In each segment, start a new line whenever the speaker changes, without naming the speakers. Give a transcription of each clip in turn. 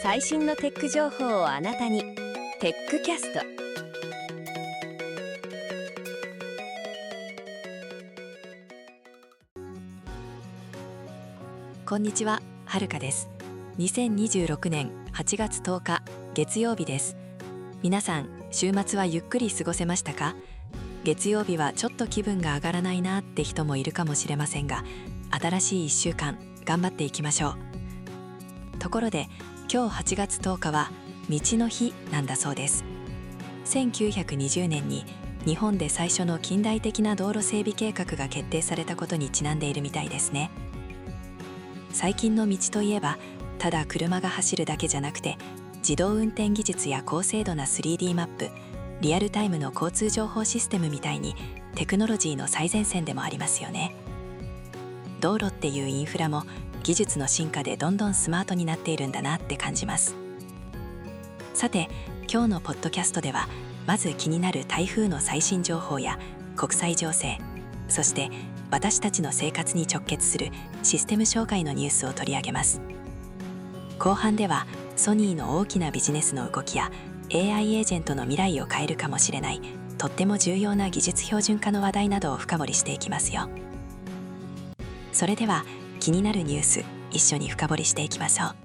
最新のテック情報をあなたに。テックキャスト。
こんにちは、はるかです。2026年8月10日月曜日です。皆さん、週末はゆっくり過ごせましたか？月曜日はちょっと気分が上がらないなって人もいるかもしれませんが、新しい1週間頑張っていきましょう。ところで、今日8月10日は道の日なんだそうです。1920年に日本で最初の近代的な道路整備計画が決定されたことにちなんでいるみたいですね。最近の道といえば、ただ車が走るだけじゃなくて、自動運転技術や高精度な 3D マップ、リアルタイムの交通情報システムみたいにテクノロジーの最前線でもありますよね。道路っていうインフラも技術の進化でどんどんスマートになっているんだなって感じます。さて、今日のポッドキャストでは、まず気になる台風の最新情報や国際情勢、そして私たちの生活に直結するシステム障害のニュースを取り上げます。後半ではソニーの大きなビジネスの動きや AI エージェントの未来を変えるかもしれないとっても重要な技術標準化の話題などを深掘りしていきますよ。それでは気になるニュース、一緒に深掘りしていきましょう。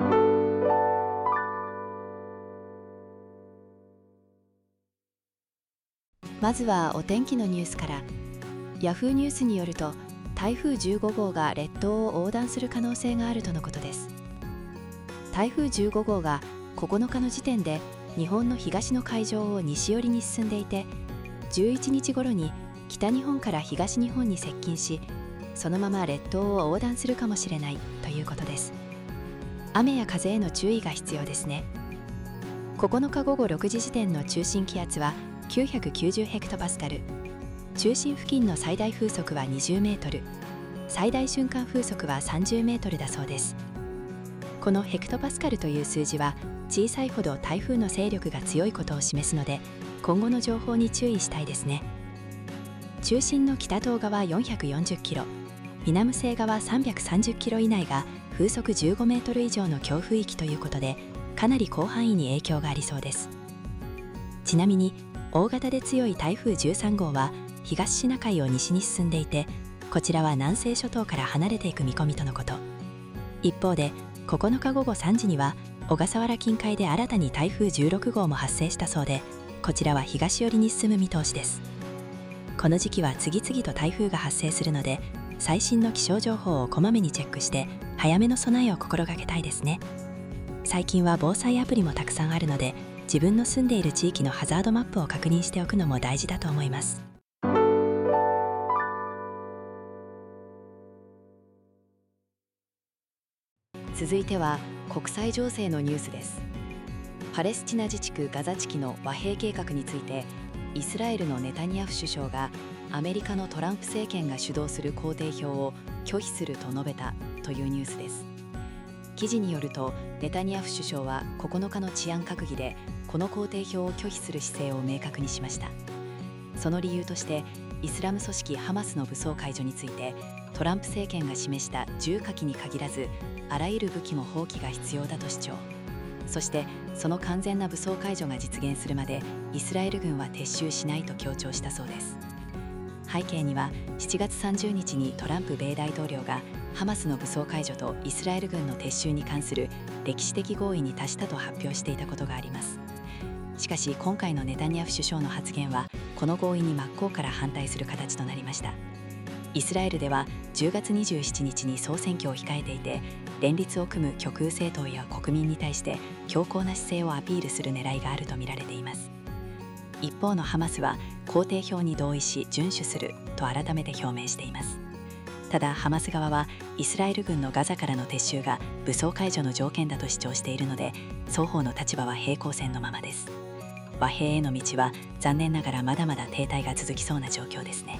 まずはお天気のニュースから。ヤフーニュースによると、台風15号が列島を横断する可能性があるとのことです。台風15号が9日の時点で日本の東の海上を西寄りに進んでいて、11日頃に北日本から東日本に接近し、そのまま列島を横断するかもしれないということです。雨や風への注意が必要ですね。9日午後6時時点の中心気圧は990ヘクトパスカル、中心付近の最大風速は20メートル、最大瞬間風速は30メートルだそうです。このヘクトパスカルという数字は、小さいほど台風の勢力が強いことを示すので、今後の情報に注意したいですね。中心の北東側440キロ、南西側330キロ以内が風速15メートル以上の強風域ということで、かなり広範囲に影響がありそうです。ちなみに、大型で強い台風13号は東シナ海を西に進んでいて、こちらは南西諸島から離れていく見込みとのこと。一方で、9日午後3時には小笠原近海で新たに台風16号も発生したそうで、こちらは東寄りに進む見通しです。この時期は次々と台風が発生するので、最新の気象情報をこまめにチェックして早めの備えを心がけたいですね。最近は防災アプリもたくさんあるので、自分の住んでいる地域のハザードマップを確認しておくのも大事だと思います。続いては国際情勢のニュースです。パレスチナ自治区ガザ地区の和平計画について、イスラエルのネタニヤフ首相がアメリカのトランプ政権が主導する工程表を拒否すると述べたというニュースです。記事によると、ネタニヤフ首相は9日の治安閣議でこの工程表を拒否する姿勢を明確にしました。その理由として、イスラム組織ハマスの武装解除について、トランプ政権が示した重火器に限らず、あらゆる武器も放棄が必要だと主張。そしてその完全な武装解除が実現するまでイスラエル軍は撤収しないと強調したそうです。背景には、7月30日にトランプ米大統領がハマスの武装解除とイスラエル軍の撤収に関する歴史的合意に達したと発表していたことがあります。しかし今回のネタニヤフ首相の発言は、この合意に真っ向から反対する形となりました。イスラエルでは10月27日に総選挙を控えていて、連立を組む極右政党や国民に対して強硬な姿勢をアピールする狙いがあるとみられています。一方のハマスは工程表に同意し遵守すると改めて表明しています。ただハマス側は、イスラエル軍のガザからの撤収が武装解除の条件だと主張しているので、双方の立場は平行線のままです。和平への道は残念ながらまだまだ停滞が続きそうな状況ですね。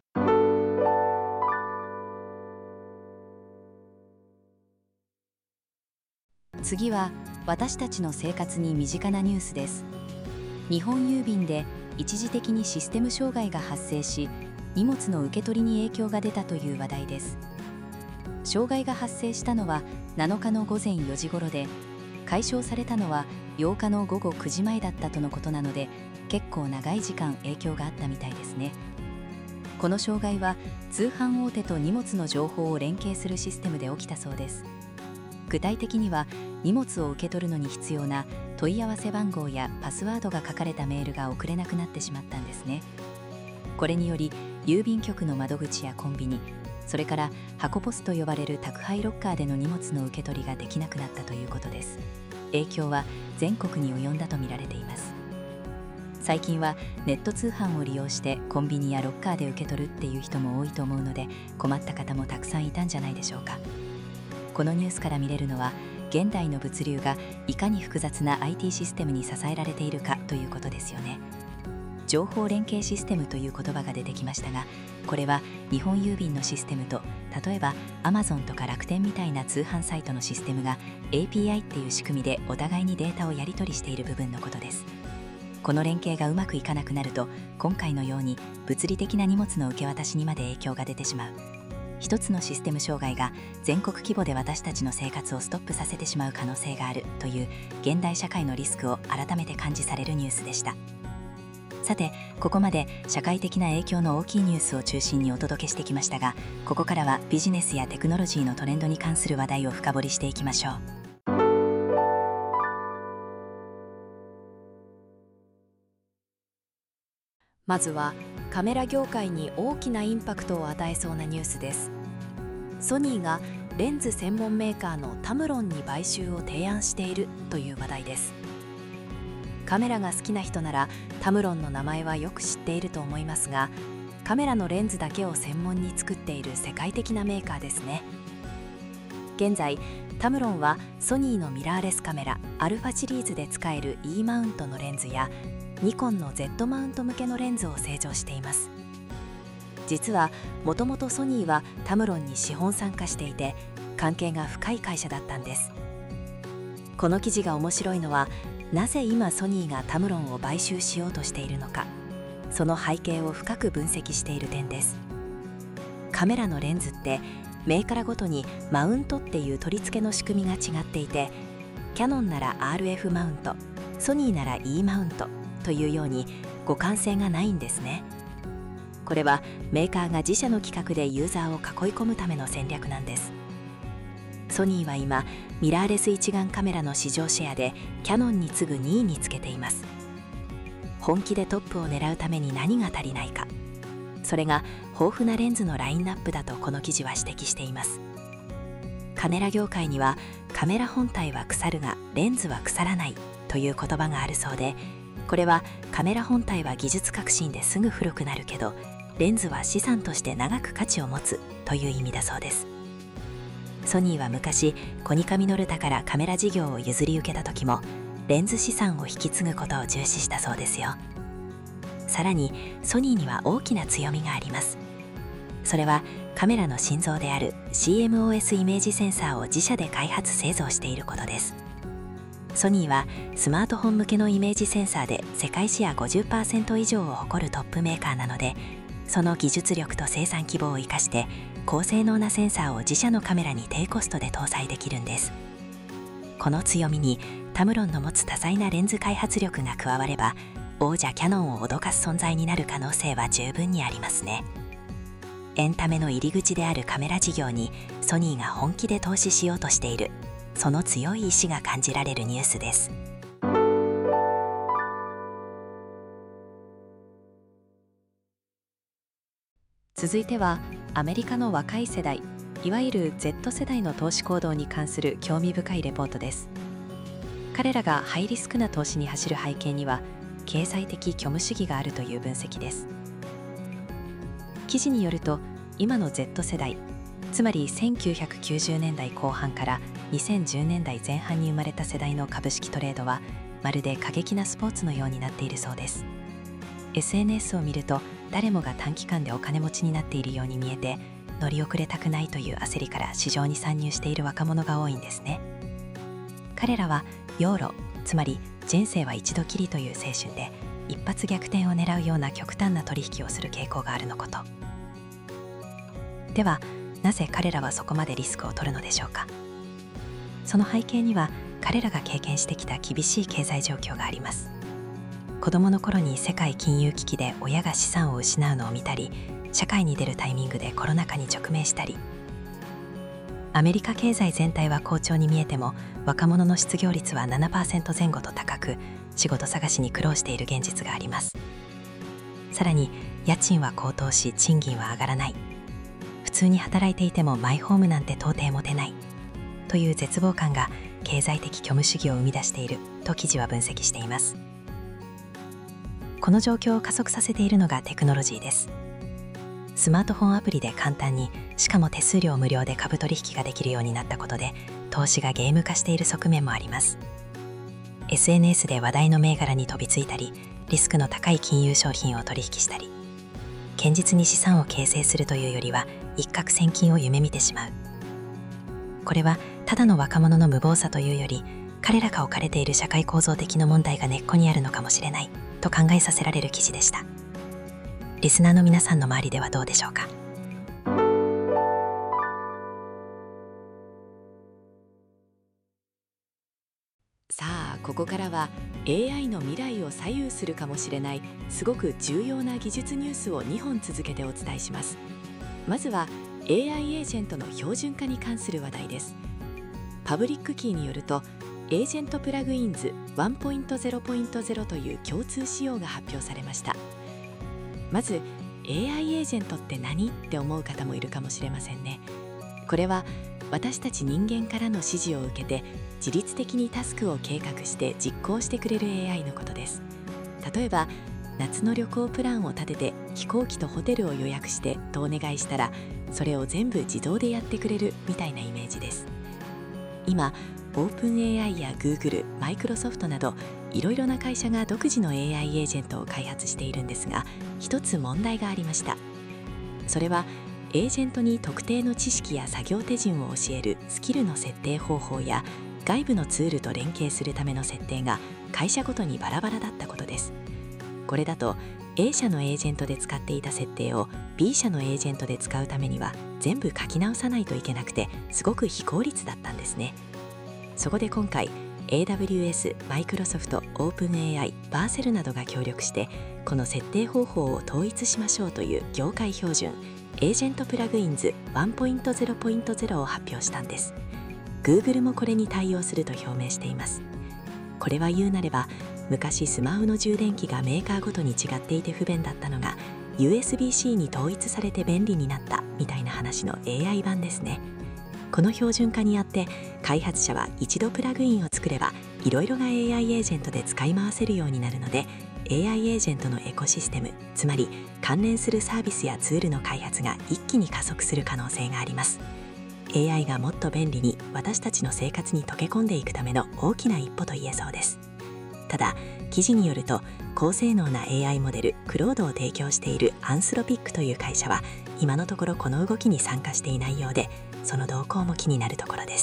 次は私たちの生活に身近なニュースです。日本郵便で一時的にシステム障害が発生し、荷物の受け取りに影響が出たという話題です。障害が発生したのは7日の午前4時頃で、 解消されたのは8日の午後9時前だったとのことなので、結構長い時間影響があったみたいですね。この障害は通販大手と荷物の情報を連携するシステムで起きたそうです。具体的には、荷物を受け取るのに必要な問い合わせ番号やパスワードが書かれたメールが送れなくなってしまったんですね。これにより郵便局の窓口やコンビニ、それから箱ポスと呼ばれる宅配ロッカーでの荷物の受け取りができなくなったということです。影響は全国に及んだとみられています。最近はネット通販を利用してコンビニやロッカーで受け取るっていう人も多いと思うので、困った方もたくさんいたんじゃないでしょうか。このニュースから見れるのは、現代の物流がいかに複雑な IT システムに支えられているかということですよね。情報連携システムという言葉が出てきましたが、これは日本郵便のシステムと、例えば Amazon とか楽天みたいな通販サイトのシステムが API っていう仕組みでお互いにデータをやり取りしている部分のことです。この連携がうまくいかなくなると、今回のように物理的な荷物の受け渡しにまで影響が出てしまう。一つのシステム障害が全国規模で私たちの生活をストップさせてしまう可能性があるという現代社会のリスクを改めて感じされるニュースでした。さて、ここまで社会的な影響の大きいニュースを中心にお届けしてきましたが、ここからはビジネスやテクノロジーのトレンドに関する話題を深掘りしていきましょう。まずはカメラ業界に大きなインパクトを与えそうなニュースです。ソニーがレンズ専門メーカーのタムロンに買収を提案しているという話題です。カメラが好きな人ならタムロンの名前はよく知っていると思いますが、カメラのレンズだけを専門に作っている世界的なメーカーですね。現在タムロンはソニーのミラーレスカメラアルファシリーズで使える E マウントのレンズやニコンの Z マウント向けのレンズを製造しています。実はもともとソニーはタムロンに資本参加していて、関係が深い会社だったんです。この記事が面白いのは、なぜ今ソニーがタムロンを買収しようとしているのか、その背景を深く分析している点です。カメラのレンズってメーカーごとにマウントっていう取り付けの仕組みが違っていて、キヤノンなら RF マウント、ソニーなら E マウントというように互換性がないんですね。これはメーカーが自社の規格でユーザーを囲い込むための戦略なんです。ソニーは今ミラーレス一眼カメラの市場シェアでキヤノンに次ぐ2位につけています。本気でトップを狙うために何が足りないか、それが豊富なレンズのラインナップだとこの記事は指摘しています。カメラ業界にはカメラ本体は腐るがレンズは腐らないという言葉があるそうで、これはカメラ本体は技術革新ですぐ古くなるけど、レンズは資産として長く価値を持つという意味だそうです。ソニーは昔コニカミノルタからカメラ事業を譲り受けた時もレンズ資産を引き継ぐことを重視したそうですよ。さらにソニーには大きな強みがあります。それはカメラの心臓である CMOS イメージセンサーを自社で開発製造していることです。ソニーはスマートフォン向けのイメージセンサーで世界シェア 50% 以上を誇るトップメーカーなので、その技術力と生産規模を生かして高性能なセンサーを自社のカメラに低コストで搭載できるんです。この強みにタムロンの持つ多彩なレンズ開発力が加われば、王者キヤノンを脅かす存在になる可能性は十分にありますね。エンタメの入り口であるカメラ事業にソニーが本気で投資しようとしている、その強い意志が感じられるニュースです。続いてはアメリカの若い世代、いわゆる Z 世代の投資行動に関する興味深いレポートです。彼らがハイリスクな投資に走る背景には経済的虚無主義があるという分析です。記事によると、今の Z 世代、つまり1990年代後半から2010年代前半に生まれた世代の株式トレードはまるで過激なスポーツのようになっているそうです。 SNS を見ると誰もが短期間でお金持ちになっているように見えて、乗り遅れたくないという焦りから市場に参入している若者が多いんですね。彼らはヨーロ、つまり人生は一度きりという精神で一発逆転を狙うような極端な取引をする傾向があるのこと。ではなぜ彼らはそこまでリスクを取るのでしょうか。その背景には
彼らが経験してきた厳しい経済状況があります。子供の頃に世界金融危機で親が資産を失うのを見たり、社会に出るタイミングでコロナ禍に直面したり、アメリカ経済全体は好調に見えても、若者の失業率は 7% 前後と高く、仕事探しに苦労している現実があります。さらに家賃は高騰し、賃金は上がらない、普通に働いていてもマイホームなんて到底持てないという絶望感が経済的虚無主義を生み出していると記事は分析しています。この状況を加速させているのがテクノロジーです。スマートフォンアプリで簡単に、しかも手数料無料で株取引ができるようになったことで、投資がゲーム化している側面もあります。SNS で話題の銘柄に飛びついたり、リスクの高い金融商品を取引したり、堅実に資産を形成するというよりは一攫千金を夢見てしまう。これはただの若者の無謀さというより、彼らが置かれている社会構造的な問題が根っこにあるのかもしれないと考えさせられる記事でした。リスナーの皆さんの周りではどうでしょうか。
さあ、ここからは AI の未来を左右するかもしれないすごく重要な技術ニュースを2本続けてお伝えします。まずは AI エージェントの標準化に関する話題です。パブリックキーによると、エージェントプラグインズ 1.0.0 という共通仕様が発表されました。まず AI エージェントって何って思う方もいるかもしれませんね。これは私たち人間からの指示を受けて自律的にタスクを計画して実行してくれる AI のことです。例えば夏の旅行プランを立てて飛行機とホテルを予約してとお願いしたら、それを全部自動でやってくれるみたいなイメージです。今オープン AI や Google、マイクロソフトなどいろいろな会社が独自の AI エージェントを開発しているんですが、一つ問題がありました。それはエージェントに特定の知識や作業手順を教えるスキルの設定方法や、外部のツールと連携するための設定が会社ごとにバラバラだったことです。これだと A 社のエージェントで使っていた設定を B 社のエージェントで使うためには全部書き直さないといけなくて、すごく非効率だったんですね。そこで今回 AWS、マイクロソフト、オープン AI、バーセルなどが協力して、この設定方法を統一しましょうという業界標準エージェントプラグインズ 1.0.0 を発表したんです。 Google もこれに対応すると表明しています。これは言うなれば、昔スマホの充電器がメーカーごとに違っていて不便だったのが USB-C に統一されて便利になったみたいな話の AI 版ですね。この標準化によって開発者は一度プラグインを作ればいろいろな AI エージェントで使い回せるようになるので、 AI エージェントのエコシステム、つまり関連するサービスやツールの開発が一気に加速する可能性があります。 AI がもっと便利に私たちの生活に溶け込んでいくための大きな一歩と言えそうです。ただ記事によると、高性能な AI モデルクロードを提供しているアンスロピックという会社は今のところこの動きに参加していないようで、その動向も気になるところです。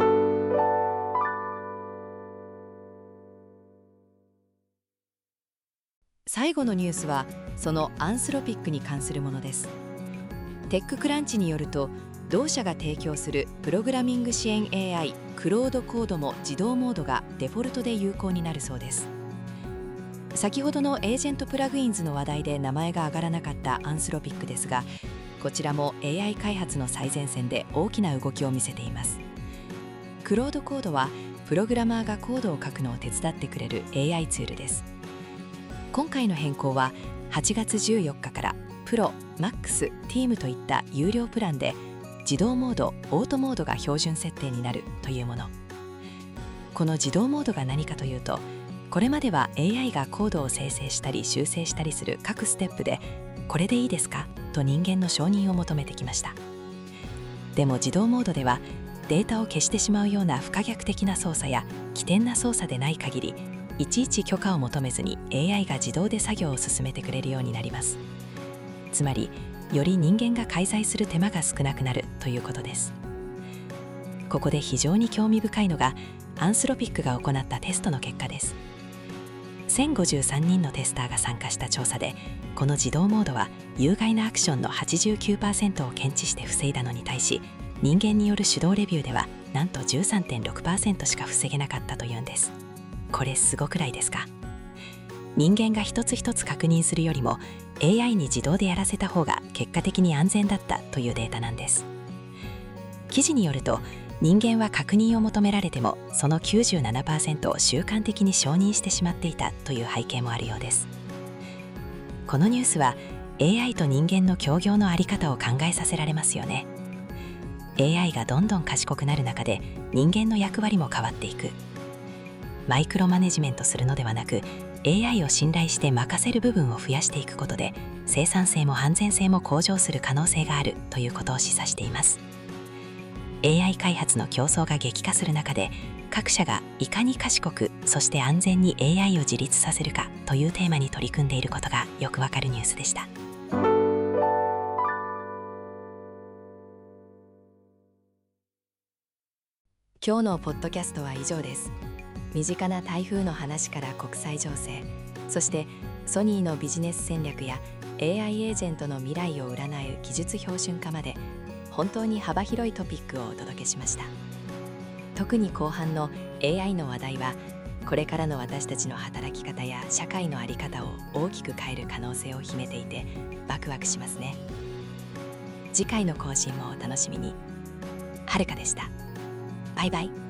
最後のニュースはそのアンスロピックに関するものです。テッククランチによると、同社が提供するプログラミング支援 AI クロードコードも自動モードがデフォルトで有効になるそうです。先ほどのエージェントプラグインズの話題で名前が挙がらなかったアンスロピックですが、こちらも AI 開発の最前線で大きな動きを見せています。クロードコードはプログラマーがコードを書くのを手伝ってくれる AI ツールです。今回の変更は8月14日からプロ、マックス、ティームといった有料プランで自動モード、オートモードが標準設定になるというもの。この自動モードが何かというと、これまでは AI がコードを生成したり修正したりする各ステップで、これでいいですかと人間の承認を求めてきました。でも自動モードではデータを消してしまうような不可逆的な操作や危険な操作でない限り、いちいち許可を求めずに AI が自動で作業を進めてくれるようになります。つまりより人間が介在する手間が少なくなるということです。ここで非常に興味深いのがアンスロピックが行ったテストの結果です。1053人のテスターが参加した調査で、この自動モードは有害なアクションの 89% を検知して防いだのに対し、人間による手動レビューでは
なんと 13.6% しか防げなかったというんです。これすごくないですか？人間が一つ一つ確認するよりも AI に自動でやらせた方が結果的に安全だったというデータなんです。記事によると、人間は確認を求められてもその 97% を習慣的に承認してしまっていたという背景もあるようです。このニュースは AI と人間の協業の在り方を考えさせられますよね。AI がどんどん賢くなる中で人間の役割も変わっていく。マイクロマネジメントするのではなく AI を信頼して任せる部分を増やしていくことで生産性も安全性も向上する可能性があるということを示唆しています。AI 開発の競争が激化する中で各社がいかに賢くそして安全に AI を自立させるかというテーマに取り組んでいることがよくわかるニュースでした。
今日のポッドキャストは以上です。身近な台風の話から国際情勢、そしてソニーのビジネス戦略や AI エージェントの未来を占う技術標準化まで本当に幅広いトピックをお届けしました。特に後半の AI の話題はこれからの私たちの働き方や社会の在り方を大きく変える可能性を秘めていてワクワクしますね。次回の更新もお楽しみに。はるかでした。バイバイ。